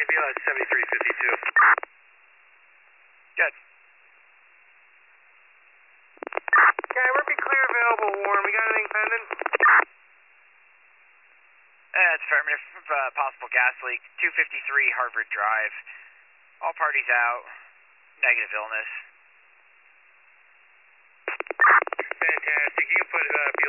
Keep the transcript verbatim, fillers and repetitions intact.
Ambulance seventy-three fifty-two. Good. Okay, we're be clear available, Warren. We got anything pending? Uh, it's affirmative. Uh, possible gas leak. two fifty-three Harvard Drive. All parties out. Negative illness. Fantastic. You can put uh,